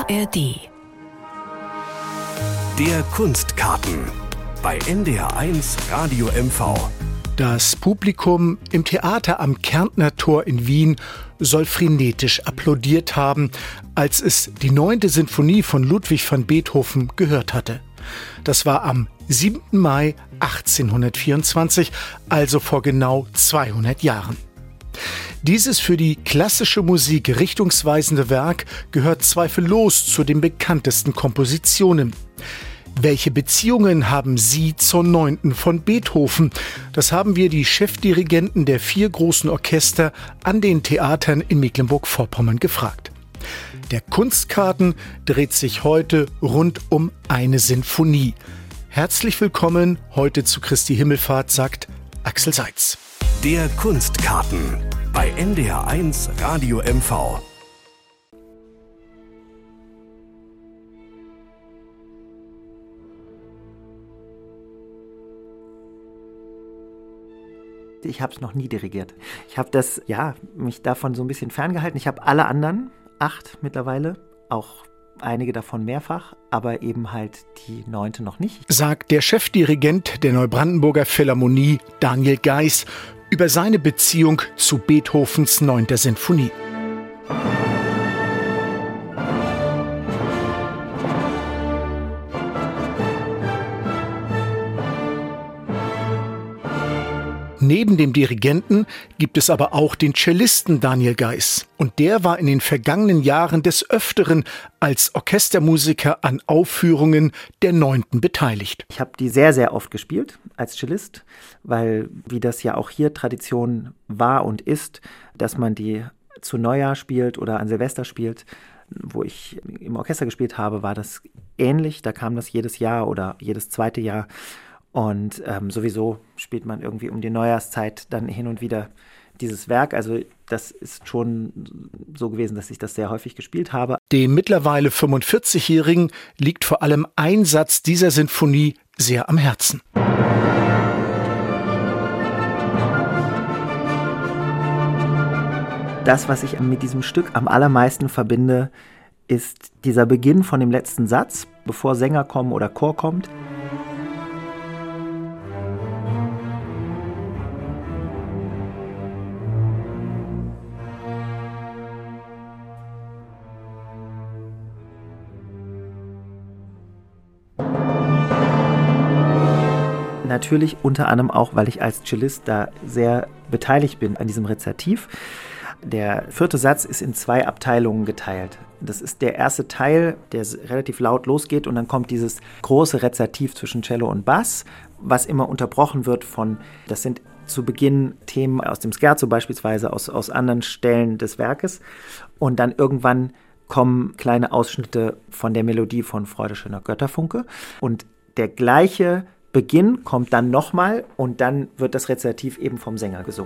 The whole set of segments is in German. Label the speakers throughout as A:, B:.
A: ARD.
B: Der Kunstkarten bei NDR1 Radio MV.
C: Das Publikum im Theater am Kärntner Tor in Wien soll frenetisch applaudiert haben, als es die 9. Sinfonie von Ludwig van Beethoven gehört hatte. Das war am 7. Mai 1824, also vor genau 200 Jahren. Dieses für die klassische Musik richtungsweisende Werk gehört zweifellos zu den bekanntesten Kompositionen. Welche Beziehungen haben Sie zur 9. von Beethoven? Das haben wir die Chefdirigenten der 4 großen Orchester an den Theatern in Mecklenburg-Vorpommern gefragt. Der Kunstkarten dreht sich heute rund um eine Sinfonie. Herzlich willkommen heute zu Christi Himmelfahrt, sagt Axel Seitz.
B: Der Kunstkarten bei NDR1 Radio MV.
D: Ich habe es noch nie dirigiert. Ich habe mich davon so ein bisschen ferngehalten. Ich habe alle anderen, 8 mittlerweile, auch einige davon mehrfach, aber eben halt die 9. noch nicht.
C: Sagt der Chefdirigent der Neubrandenburger Philharmonie, Daniel Geiss, über seine Beziehung zu Beethovens 9. Sinfonie. Neben dem Dirigenten gibt es aber auch den Cellisten Daniel Geiss. Und der war in den vergangenen Jahren des Öfteren als Orchestermusiker an Aufführungen der 9. beteiligt.
D: Ich habe die sehr, sehr oft gespielt als Cellist, weil, wie das ja auch hier Tradition war und ist, dass man die zu Neujahr spielt oder an Silvester spielt. Wo ich im Orchester gespielt habe, war das ähnlich. Da kam das jedes Jahr oder jedes zweite Jahr. Und sowieso spielt man irgendwie um die Neujahrszeit dann hin und wieder dieses Werk. Also das ist schon so gewesen, dass ich das sehr häufig gespielt habe.
C: Dem mittlerweile 45-Jährigen liegt vor allem ein Satz dieser Sinfonie sehr am Herzen.
D: Das, was ich mit diesem Stück am allermeisten verbinde, ist dieser Beginn von dem letzten Satz, bevor Sänger kommen oder Chor kommt. Natürlich unter anderem auch, weil ich als Cellist da sehr beteiligt bin an diesem Rezitativ. Der 4. Satz ist in 2 Abteilungen geteilt. Das ist der erste Teil, der relativ laut losgeht und dann kommt dieses große Rezitativ zwischen Cello und Bass, was immer unterbrochen wird das sind zu Beginn Themen aus dem Scherzo beispielsweise, aus anderen Stellen des Werkes und dann irgendwann kommen kleine Ausschnitte von der Melodie von Freude schöner Götterfunke und der gleiche Beginn kommt dann nochmal und dann wird das Rezitativ eben vom Sänger gesungen.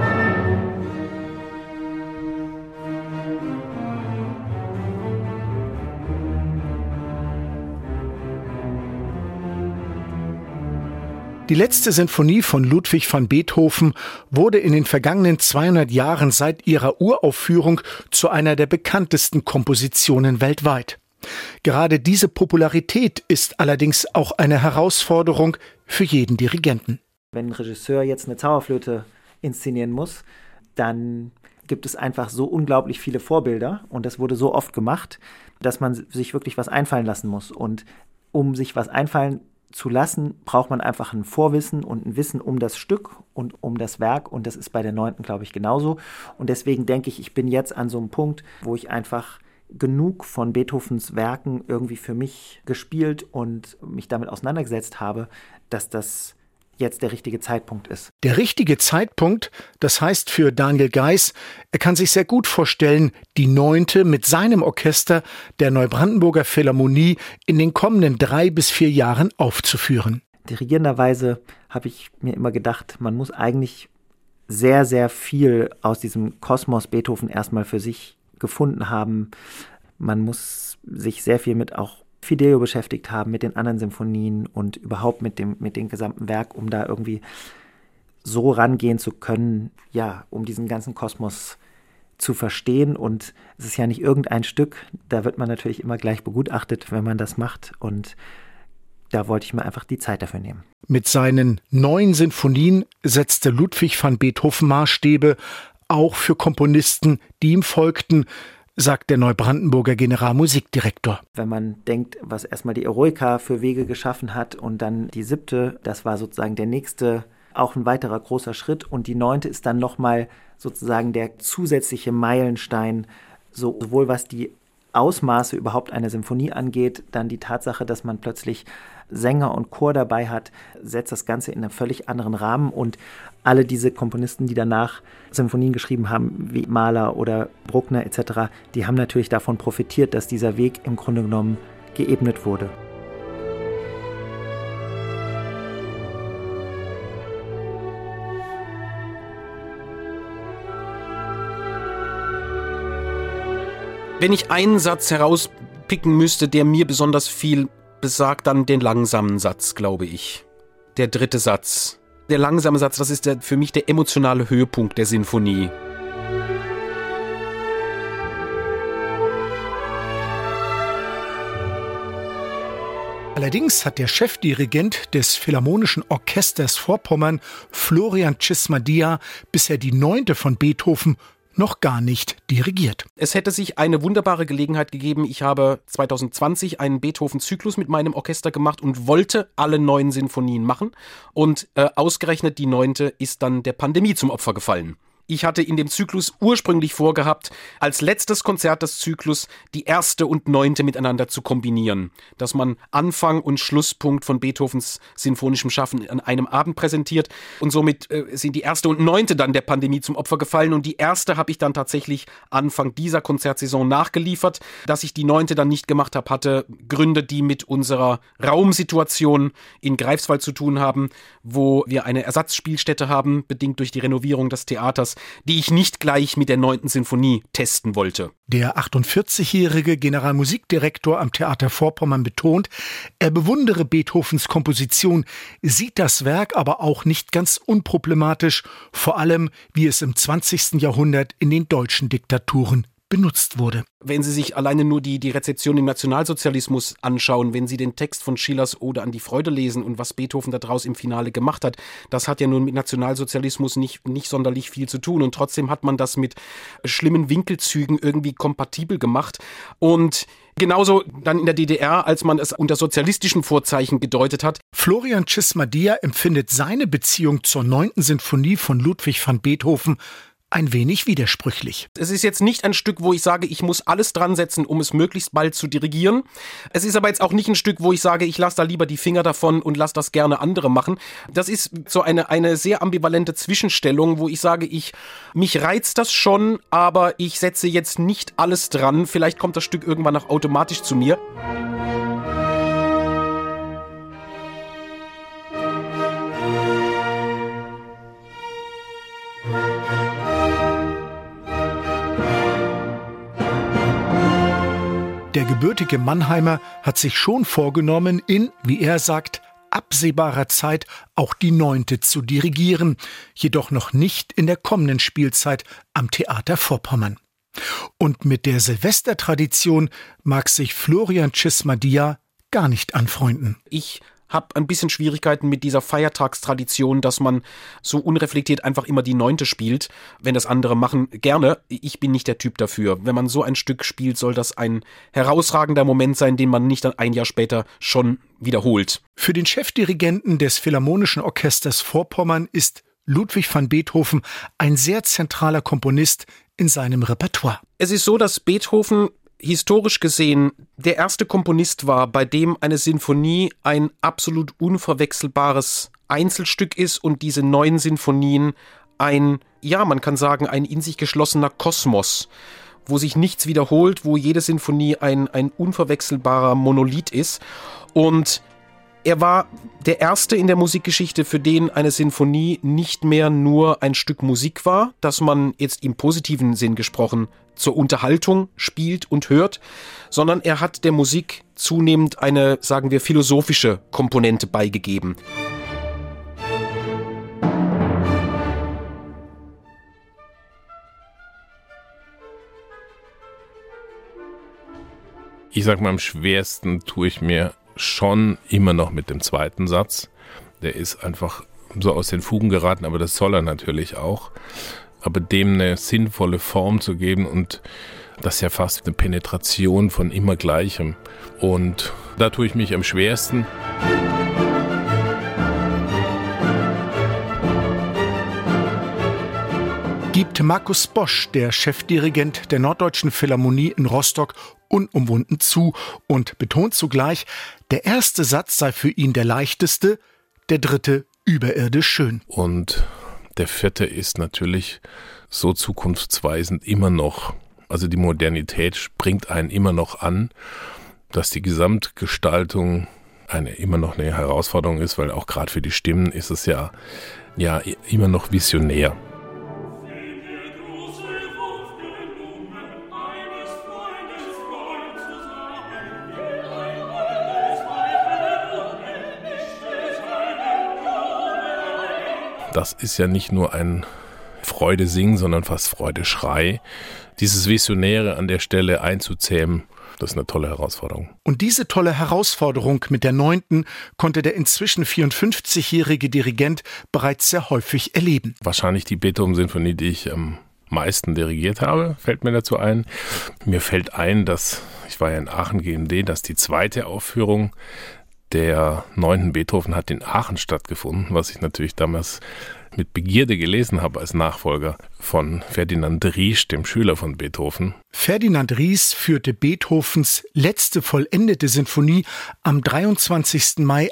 C: Die letzte Sinfonie von Ludwig van Beethoven wurde in den vergangenen 200 Jahren seit ihrer Uraufführung zu einer der bekanntesten Kompositionen weltweit. Gerade diese Popularität ist allerdings auch eine Herausforderung für jeden Dirigenten.
D: Wenn ein Regisseur jetzt eine Zauberflöte inszenieren muss, dann gibt es einfach so unglaublich viele Vorbilder und das wurde so oft gemacht, dass man sich wirklich was einfallen lassen muss. Und um sich was einfallen zu lassen, braucht man einfach ein Vorwissen und ein Wissen um das Stück und um das Werk und das ist bei der 9. glaube ich genauso. Und deswegen denke ich bin jetzt an so einem Punkt, wo ich einfach genug von Beethovens Werken irgendwie für mich gespielt und mich damit auseinandergesetzt habe, dass das jetzt der richtige Zeitpunkt ist.
C: Der richtige Zeitpunkt, das heißt für Daniel Geiss, er kann sich sehr gut vorstellen, die 9. mit seinem Orchester der Neubrandenburger Philharmonie in den kommenden 3 bis 4 Jahren aufzuführen.
D: Dirigierenderweise habe ich mir immer gedacht, man muss eigentlich sehr, sehr viel aus diesem Kosmos Beethoven erstmal für sich gefunden haben. Man muss sich sehr viel mit auch Fidelio beschäftigt haben, mit den anderen Symphonien und überhaupt mit dem gesamten Werk, um da irgendwie so rangehen zu können, ja, um diesen ganzen Kosmos zu verstehen. Und es ist ja nicht irgendein Stück, da wird man natürlich immer gleich begutachtet, wenn man das macht. Und da wollte ich mir einfach die Zeit dafür nehmen.
C: Mit seinen 9 Sinfonien setzte Ludwig van Beethoven Maßstäbe, auch für Komponisten, die ihm folgten, sagt der Neubrandenburger Generalmusikdirektor.
D: Wenn man denkt, was erstmal die Eroica für Wege geschaffen hat und dann die 7., das war sozusagen der nächste, auch ein weiterer großer Schritt. Und die 9. ist dann nochmal sozusagen der zusätzliche Meilenstein, sowohl was die Ausmaße überhaupt einer Symphonie angeht, dann die Tatsache, dass man plötzlich Sänger und Chor dabei hat, setzt das Ganze in einen völlig anderen Rahmen. Und alle diese Komponisten, die danach Symphonien geschrieben haben, wie Mahler oder Bruckner etc., die haben natürlich davon profitiert, dass dieser Weg im Grunde genommen geebnet wurde.
A: Wenn ich einen Satz herauspicken müsste, der mir besonders viel besagt, dann den langsamen Satz, glaube ich. Der 3. Satz. Der langsame Satz, das ist für mich der emotionale Höhepunkt der Sinfonie.
C: Allerdings hat der Chefdirigent des Philharmonischen Orchesters Vorpommern, Florian Cismadia, bisher die 9. von Beethoven noch gar nicht dirigiert.
A: Es hätte sich eine wunderbare Gelegenheit gegeben. Ich habe 2020 einen Beethoven-Zyklus mit meinem Orchester gemacht und wollte alle 9 Sinfonien machen. Und ausgerechnet die 9. ist dann der Pandemie zum Opfer gefallen. Ich hatte in dem Zyklus ursprünglich vorgehabt, als letztes Konzert des Zyklus die 1. und 9. miteinander zu kombinieren. Dass man Anfang und Schlusspunkt von Beethovens sinfonischem Schaffen an einem Abend präsentiert. Und somit sind die 1. und 9. dann der Pandemie zum Opfer gefallen. Und die 1. habe ich dann tatsächlich Anfang dieser Konzertsaison nachgeliefert. Dass ich die 9. dann nicht gemacht habe, hatte Gründe, die mit unserer Raumsituation in Greifswald zu tun haben, wo wir eine Ersatzspielstätte haben, bedingt durch die Renovierung des Theaters, die ich nicht gleich mit der 9. Sinfonie testen wollte.
C: Der 48-jährige Generalmusikdirektor am Theater Vorpommern betont, er bewundere Beethovens Komposition, sieht das Werk aber auch nicht ganz unproblematisch, vor allem wie es im 20. Jahrhundert in den deutschen Diktaturen benutzt wurde.
A: Wenn Sie sich alleine nur die Rezeption im Nationalsozialismus anschauen, wenn Sie den Text von Schillers Ode an die Freude lesen und was Beethoven daraus im Finale gemacht hat, das hat ja nun mit Nationalsozialismus nicht sonderlich viel zu tun und trotzdem hat man das mit schlimmen Winkelzügen irgendwie kompatibel gemacht und genauso dann in der DDR, als man es unter sozialistischen Vorzeichen gedeutet hat.
C: Florian Cismadia empfindet seine Beziehung zur 9. Sinfonie von Ludwig van Beethoven ein wenig widersprüchlich.
A: Es ist jetzt nicht ein Stück, wo ich sage, ich muss alles dran setzen, um es möglichst bald zu dirigieren. Es ist aber jetzt auch nicht ein Stück, wo ich sage, ich lasse da lieber die Finger davon und lasse das gerne andere machen. Das ist so eine sehr ambivalente Zwischenstellung, wo ich sage, mich reizt das schon, aber ich setze jetzt nicht alles dran. Vielleicht kommt das Stück irgendwann auch automatisch zu mir.
C: Der gebürtige Mannheimer hat sich schon vorgenommen, in, wie er sagt, absehbarer Zeit auch die 9. zu dirigieren, jedoch noch nicht in der kommenden Spielzeit am Theater Vorpommern. Und mit der Silvestertradition mag sich Florian Cismadia gar nicht anfreunden.
A: Ich habe ein bisschen Schwierigkeiten mit dieser Feiertagstradition, dass man so unreflektiert einfach immer die 9. spielt. Wenn das andere machen, gerne. Ich bin nicht der Typ dafür. Wenn man so ein Stück spielt, soll das ein herausragender Moment sein, den man nicht dann ein Jahr später schon wiederholt.
C: Für den Chefdirigenten des Philharmonischen Orchesters Vorpommern ist Ludwig van Beethoven ein sehr zentraler Komponist in seinem Repertoire.
A: Es ist so, dass Beethoven historisch gesehen der erste Komponist war, bei dem eine Sinfonie ein absolut unverwechselbares Einzelstück ist und diese 9 Sinfonien man kann sagen, ein in sich geschlossener Kosmos, wo sich nichts wiederholt, wo jede Sinfonie ein unverwechselbarer Monolith ist. Und er war der Erste in der Musikgeschichte, für den eine Sinfonie nicht mehr nur ein Stück Musik war, das man jetzt im positiven Sinn gesprochen zur Unterhaltung spielt und hört, sondern er hat der Musik zunehmend eine, sagen wir, philosophische Komponente beigegeben.
E: Ich sag mal, am schwersten tue ich mir schon immer noch mit dem zweiten Satz. Der ist einfach so aus den Fugen geraten, aber das soll er natürlich auch. Aber dem eine sinnvolle Form zu geben, und das ist ja fast eine Penetration von immer Gleichem. Und da tue ich mich am schwersten.
C: Gibt Markus Bosch, der Chefdirigent der Norddeutschen Philharmonie in Rostock, unumwunden zu und betont zugleich, der erste Satz sei für ihn der leichteste, der dritte überirdisch schön.
E: Und der vierte ist natürlich so zukunftsweisend immer noch. Also die Modernität springt einen immer noch an, dass die Gesamtgestaltung immer noch eine Herausforderung ist, weil auch gerade für die Stimmen ist es ja immer noch visionär. Das ist ja nicht nur ein Freude-Singen, sondern fast Freude-Schrei. Dieses Visionäre an der Stelle einzuzähmen, das ist eine tolle Herausforderung.
C: Und diese tolle Herausforderung mit der 9. konnte der inzwischen 54-jährige Dirigent bereits sehr häufig erleben.
E: Wahrscheinlich die Beethoven-Sinfonie, die ich am meisten dirigiert habe, fällt mir dazu ein. Mir fällt ein, ich war ja in Aachen GMD, dass die zweite Aufführung der 9. Beethoven hat in Aachen stattgefunden, was ich natürlich damals mit Begierde gelesen habe als Nachfolger von Ferdinand Ries, dem Schüler von Beethoven.
C: Ferdinand Ries führte Beethovens letzte vollendete Sinfonie am 23. Mai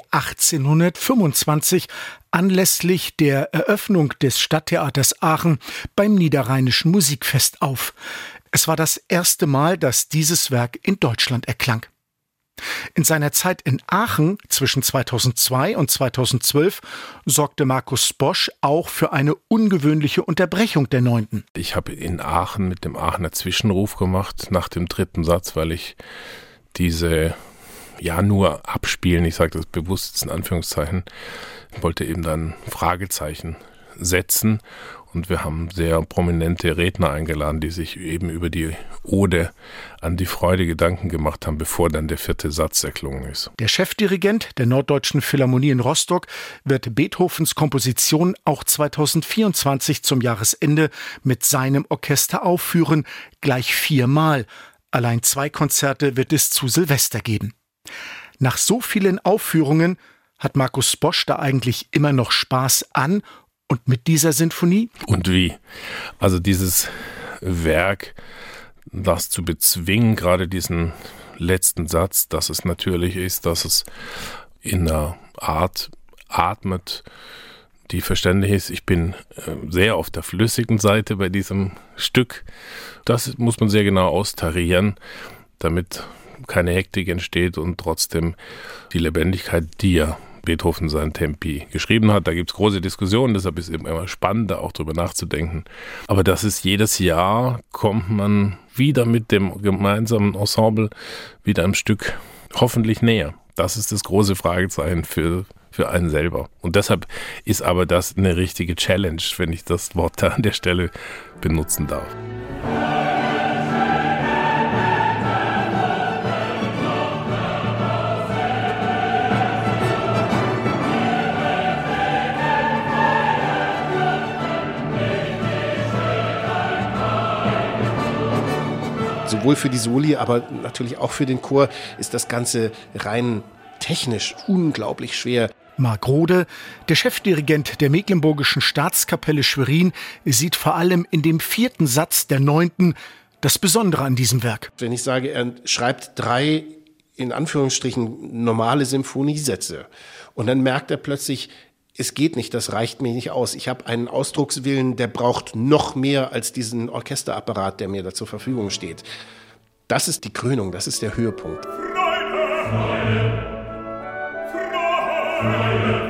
C: 1825 anlässlich der Eröffnung des Stadttheaters Aachen beim Niederrheinischen Musikfest auf. Es war das erste Mal, dass dieses Werk in Deutschland erklang. In seiner Zeit in Aachen zwischen 2002 und 2012 sorgte Markus Bosch auch für eine ungewöhnliche Unterbrechung der 9.
E: Ich habe in Aachen mit dem Aachener Zwischenruf gemacht nach dem dritten Satz, weil ich diese nur abspielen, ich sage das bewusst in Anführungszeichen, wollte eben dann Fragezeichen setzen. Und wir haben sehr prominente Redner eingeladen, die sich eben über die Ode an die Freude Gedanken gemacht haben, bevor dann der vierte Satz erklungen ist.
C: Der Chefdirigent der Norddeutschen Philharmonie in Rostock wird Beethovens Komposition auch 2024 zum Jahresende mit seinem Orchester aufführen, gleich 4-mal. Allein 2 Konzerte wird es zu Silvester geben. Nach so vielen Aufführungen hat Markus Bosch da eigentlich immer noch Spaß an und mit dieser Sinfonie?
E: Und wie? Also dieses Werk, das zu bezwingen, gerade diesen letzten Satz, dass es natürlich ist, dass es in einer Art atmet, die verständlich ist. Ich bin sehr auf der flüssigen Seite bei diesem Stück. Das muss man sehr genau austarieren, damit keine Hektik entsteht und trotzdem die Lebendigkeit, die ja Beethoven sein Tempi geschrieben hat. Da gibt es große Diskussionen, deshalb ist es eben immer spannend, da auch drüber nachzudenken. Aber das ist jedes Jahr, kommt man wieder mit dem gemeinsamen Ensemble wieder einem Stück hoffentlich näher. Das ist das große Fragezeichen für einen selber. Und deshalb ist aber das eine richtige Challenge, wenn ich das Wort da an der Stelle benutzen darf.
F: Sowohl für die Soli, aber natürlich auch für den Chor ist das Ganze rein technisch unglaublich schwer.
C: Marc Rode, der Chefdirigent der Mecklenburgischen Staatskapelle Schwerin, sieht vor allem in dem 4. Satz der 9. das Besondere an diesem Werk.
F: Wenn ich sage, er schreibt 3, in Anführungsstrichen, normale Symphoniesätze und dann merkt er plötzlich, es geht nicht, das reicht mir nicht aus. Ich habe einen Ausdruckswillen, der braucht noch mehr als diesen Orchesterapparat, der mir da zur Verfügung steht. Das ist die Krönung, das ist der Höhepunkt.
G: Freude, Freude, Freude.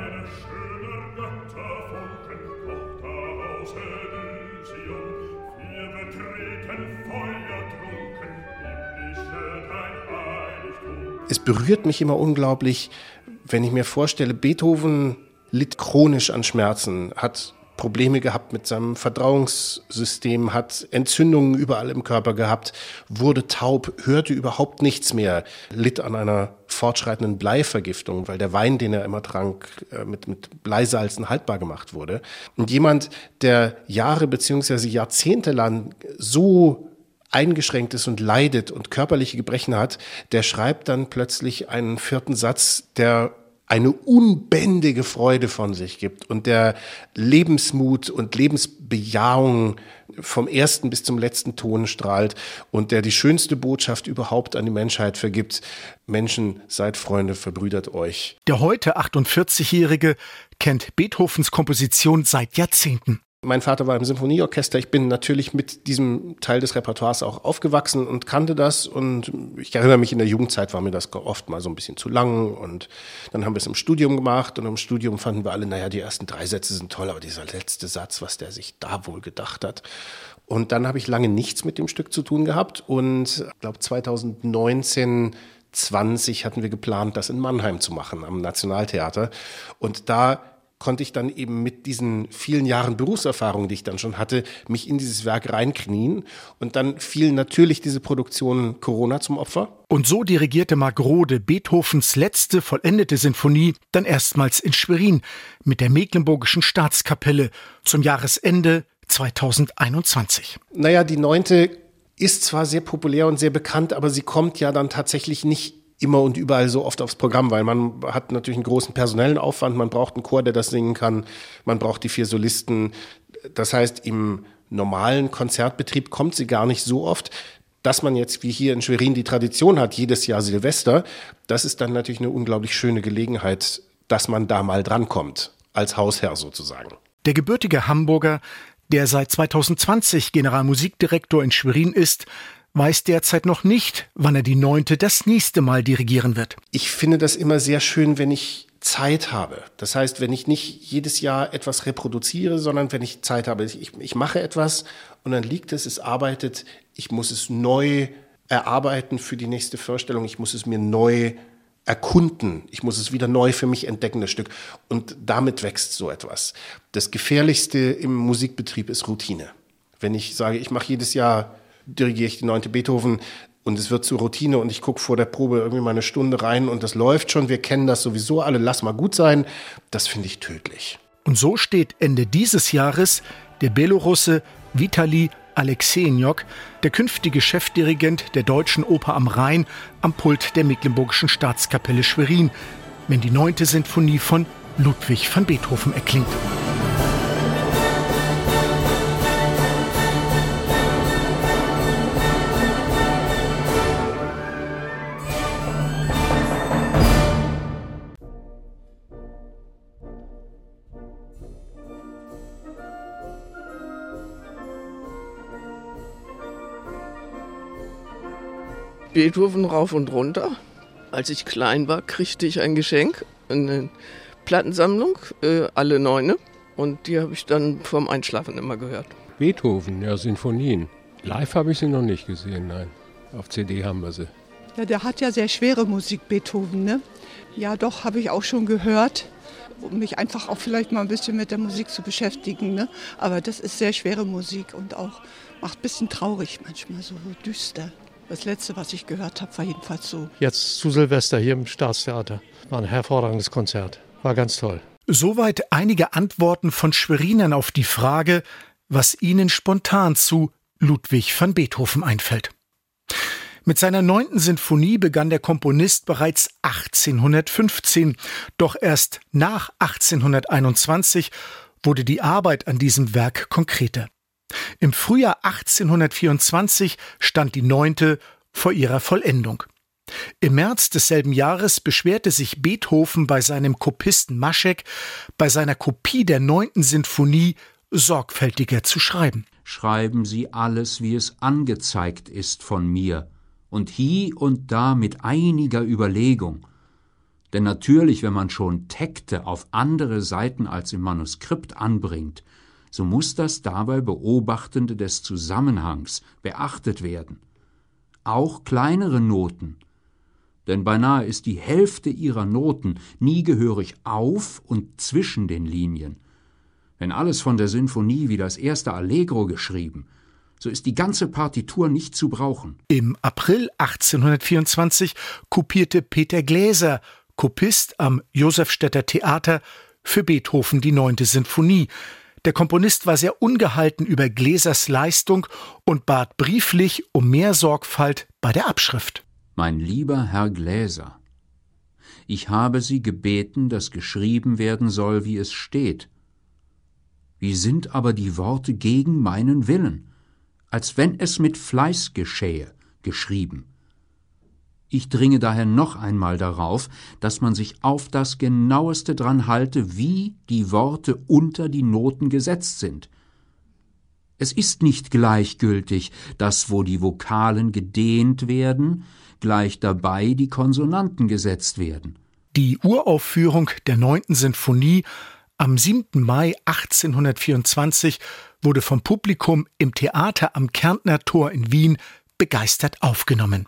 F: Es berührt mich immer unglaublich, wenn ich mir vorstelle, Beethoven litt chronisch an Schmerzen, hat Probleme gehabt mit seinem Verdauungssystem, hat Entzündungen überall im Körper gehabt, wurde taub, hörte überhaupt nichts mehr, litt an einer fortschreitenden Bleivergiftung, weil der Wein, den er immer trank, mit Bleisalzen haltbar gemacht wurde. Und jemand, der Jahre bzw. Jahrzehnte lang so eingeschränkt ist und leidet und körperliche Gebrechen hat, der schreibt dann plötzlich einen 4. Satz, der eine unbändige Freude von sich gibt und der Lebensmut und Lebensbejahung vom ersten bis zum letzten Ton strahlt und der die schönste Botschaft überhaupt an die Menschheit vergibt. Menschen, seid Freunde, verbrüdert euch.
C: Der heute 48-Jährige kennt Beethovens Komposition seit Jahrzehnten.
F: Mein Vater war im Symphonieorchester. Ich bin natürlich mit diesem Teil des Repertoires auch aufgewachsen und kannte das. Und ich erinnere mich, in der Jugendzeit war mir das oft mal so ein bisschen zu lang. Und dann haben wir es im Studium gemacht. Und im Studium fanden wir alle, naja, die ersten 3 Sätze sind toll, aber dieser letzte Satz, was der sich da wohl gedacht hat. Und dann habe ich lange nichts mit dem Stück zu tun gehabt. Und ich glaube 2019, 20 hatten wir geplant, das in Mannheim zu machen, am Nationaltheater. Und da konnte ich dann eben mit diesen vielen Jahren Berufserfahrung, die ich dann schon hatte, mich in dieses Werk reinknien. Und dann fiel natürlich diese Produktion Corona zum Opfer.
C: Und so dirigierte Marc Rode Beethovens letzte vollendete Sinfonie dann erstmals in Schwerin mit der Mecklenburgischen Staatskapelle zum Jahresende 2021.
F: Naja, die 9. ist zwar sehr populär und sehr bekannt, aber sie kommt ja dann tatsächlich nicht immer und überall so oft aufs Programm, weil man hat natürlich einen großen personellen Aufwand, man braucht einen Chor, der das singen kann, man braucht die 4 Solisten. Das heißt, im normalen Konzertbetrieb kommt sie gar nicht so oft. Dass man jetzt wie hier in Schwerin die Tradition hat, jedes Jahr Silvester, das ist dann natürlich eine unglaublich schöne Gelegenheit, dass man da mal drankommt, als Hausherr sozusagen.
C: Der gebürtige Hamburger, der seit 2020 Generalmusikdirektor in Schwerin ist, weiß derzeit noch nicht, wann er die 9. das nächste Mal dirigieren wird.
F: Ich finde das immer sehr schön, wenn ich Zeit habe. Das heißt, wenn ich nicht jedes Jahr etwas reproduziere, sondern wenn ich Zeit habe. Ich mache etwas und dann liegt es arbeitet. Ich muss es neu erarbeiten für die nächste Vorstellung. Ich muss es mir neu erkunden. Ich muss es wieder neu für mich entdecken, das Stück. Und damit wächst so etwas. Das Gefährlichste im Musikbetrieb ist Routine. Wenn ich sage, ich mache jedes Jahr dirigiere ich die 9. Beethoven und es wird zur Routine und ich gucke vor der Probe irgendwie mal eine Stunde rein und das läuft schon, wir kennen das sowieso alle, lass mal gut sein, das finde ich tödlich.
C: Und so steht Ende dieses Jahres der Belorusse Vitali Alexejenok, der künftige Chefdirigent der Deutschen Oper am Rhein, am Pult der Mecklenburgischen Staatskapelle Schwerin, wenn die 9. Sinfonie von Ludwig van Beethoven erklingt.
H: Beethoven rauf und runter. Als ich klein war, kriegte ich ein Geschenk, eine Plattensammlung, alle 9. Und die habe ich dann vorm Einschlafen immer gehört.
I: Beethoven, ja, Sinfonien. Live habe ich sie noch nicht gesehen, nein. Auf CD haben wir sie.
J: Ja, der hat ja sehr schwere Musik, Beethoven, ne? Ja, doch, habe ich auch schon gehört, um mich einfach auch vielleicht mal ein bisschen mit der Musik zu beschäftigen, ne? Aber das ist sehr schwere Musik und auch macht ein bisschen traurig manchmal, so düster. Das letzte, was ich gehört habe, war jedenfalls so.
K: Jetzt zu Silvester hier im Staatstheater. War ein hervorragendes Konzert. War ganz toll.
C: Soweit einige Antworten von Schwerinern auf die Frage, was ihnen spontan zu Ludwig van Beethoven einfällt. Mit seiner 9. Sinfonie begann der Komponist bereits 1815. Doch erst nach 1821 wurde die Arbeit an diesem Werk konkreter. Im Frühjahr 1824 stand die 9. vor ihrer Vollendung. Im März desselben Jahres beschwerte sich Beethoven bei seinem Kopisten Maschek, bei seiner Kopie der 9. Sinfonie sorgfältiger zu schreiben.
L: Schreiben Sie alles, wie es angezeigt ist von mir, und hie und da mit einiger Überlegung. Denn natürlich, wenn man schon Tekte auf andere Seiten als im Manuskript anbringt, so muss das dabei Beobachtende des Zusammenhangs beachtet werden. Auch kleinere Noten, denn beinahe ist die Hälfte ihrer Noten nie gehörig auf und zwischen den Linien. Wenn alles von der Sinfonie wie das erste Allegro geschrieben, so ist die ganze Partitur nicht zu brauchen.
C: Im April 1824 kopierte Peter Gläser, Kopist am Josefstädter Theater, für Beethoven die 9. Sinfonie. Der Komponist war sehr ungehalten über Gläsers Leistung und bat brieflich um mehr Sorgfalt bei der Abschrift.
L: Mein lieber Herr Gläser, ich habe Sie gebeten, dass geschrieben werden soll, wie es steht. Wie sind aber die Worte gegen meinen Willen, als wenn es mit Fleiß geschähe, geschrieben. Ich dringe daher noch einmal darauf, dass man sich auf das Genaueste dran halte, wie die Worte unter die Noten gesetzt sind. Es ist nicht gleichgültig, dass, wo die Vokalen gedehnt werden, gleich dabei die Konsonanten gesetzt werden.
C: Die Uraufführung der 9. Sinfonie am 7. Mai 1824 wurde vom Publikum im Theater am Kärntner Tor in Wien begeistert aufgenommen.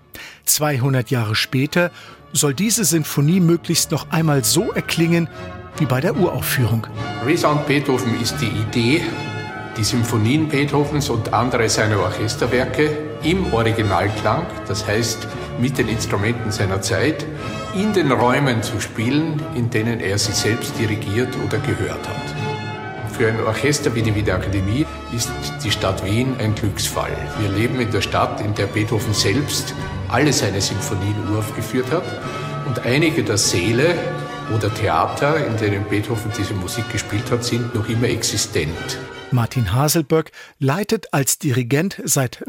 C: 200 Jahre später soll diese Sinfonie möglichst noch einmal so erklingen wie bei der Uraufführung.
M: Resound Beethoven ist die Idee, die Symphonien Beethovens und andere seiner Orchesterwerke im Originalklang, das heißt mit den Instrumenten seiner Zeit, in den Räumen zu spielen, in denen er sie selbst dirigiert oder gehört hat. Für ein Orchester wie die Wiener Akademie ist die Stadt Wien ein Glücksfall. Wir leben in der Stadt, in der Beethoven selbst alle seine Symphonien uraufgeführt hat und einige der Säle oder Theater, in denen Beethoven diese Musik gespielt hat, sind noch immer existent.
C: Martin Haselböck leitet als Dirigent seit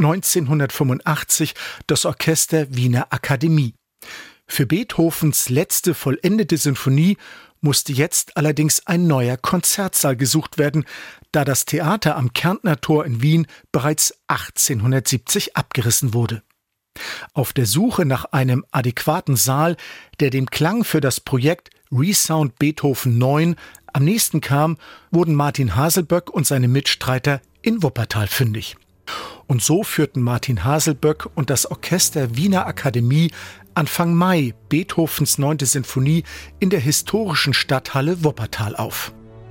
C: 1985 das Orchester Wiener Akademie. Für Beethovens letzte vollendete Sinfonie musste jetzt allerdings ein neuer Konzertsaal gesucht werden, da das Theater am Kärntner Tor in Wien bereits 1870 abgerissen wurde. Auf der Suche nach einem adäquaten Saal, der dem Klang für das Projekt Resound Beethoven 9 am nächsten kam, wurden Martin Haselböck und seine Mitstreiter in Wuppertal fündig. Und so führten Martin Haselböck und das Orchester Wiener Akademie Anfang Mai Beethovens 9. Sinfonie in der historischen Stadthalle Wuppertal auf.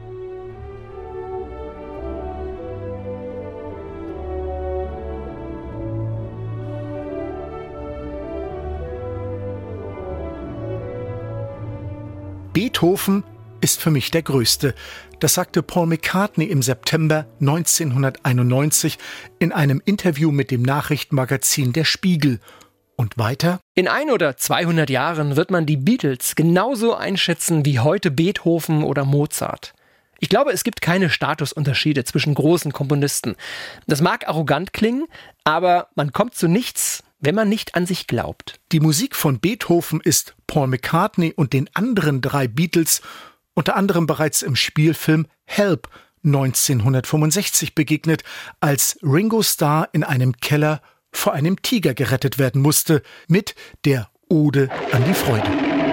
C: Beethoven ist für mich der Größte. Das sagte Paul McCartney im September 1991 in einem Interview mit dem Nachrichtenmagazin Der Spiegel. Und weiter?
N: In 100 oder 200 Jahren wird man die Beatles genauso einschätzen wie heute Beethoven oder Mozart. Ich glaube, es gibt keine Statusunterschiede zwischen großen Komponisten. Das mag arrogant klingen, aber man kommt zu nichts, wenn man nicht an sich glaubt.
C: Die Musik von Beethoven ist Paul McCartney und den anderen 3 Beatles unter anderem bereits im Spielfilm Help 1965 begegnet, als Ringo Starr in einem Keller vor einem Tiger gerettet werden musste, mit der Ode an die Freude.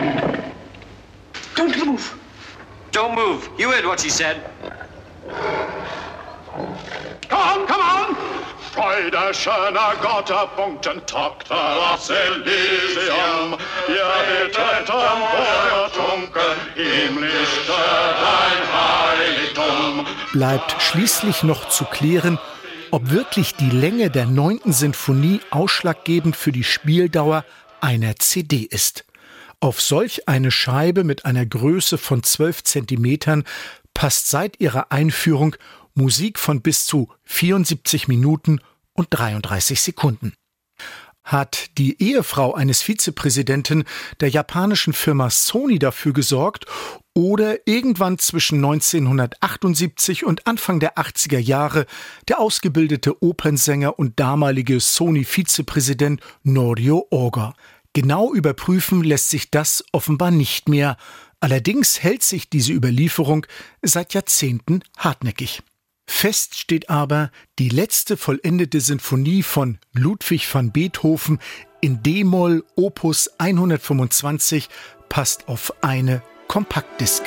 O: Don't move. Don't move. You heard what she said.
G: Come on! Freude, schöner Gotterpunkten, Tochter aus Elysium. Ihr betreten Feuertunken, im Lichte dein Heiligtum.
C: Bleibt schließlich noch zu klären, ob wirklich die Länge der 9. Sinfonie ausschlaggebend für die Spieldauer einer CD ist. Auf solch eine Scheibe mit einer Größe von 12 Zentimetern passt seit ihrer Einführung Musik von bis zu 74 Minuten und 33 Sekunden. Hat die Ehefrau eines Vizepräsidenten der japanischen Firma Sony dafür gesorgt oder irgendwann zwischen 1978 und Anfang der 80er Jahre der ausgebildete Opernsänger und damalige Sony-Vizepräsident Norio Ohga? Genau überprüfen lässt sich das offenbar nicht mehr. Allerdings hält sich diese Überlieferung seit Jahrzehnten hartnäckig. Fest steht aber, die letzte vollendete Sinfonie von Ludwig van Beethoven in d-Moll Opus 125 passt auf eine Kompaktdisk.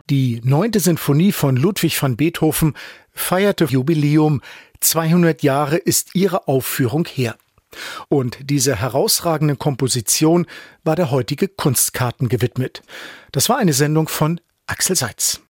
C: Die 9. Sinfonie von Ludwig van Beethoven feierte Jubiläum. 200 Jahre ist ihre Aufführung her. Und diese herausragende Komposition war der heutige Kunstkarten gewidmet. Das war eine Sendung von Axel Seitz.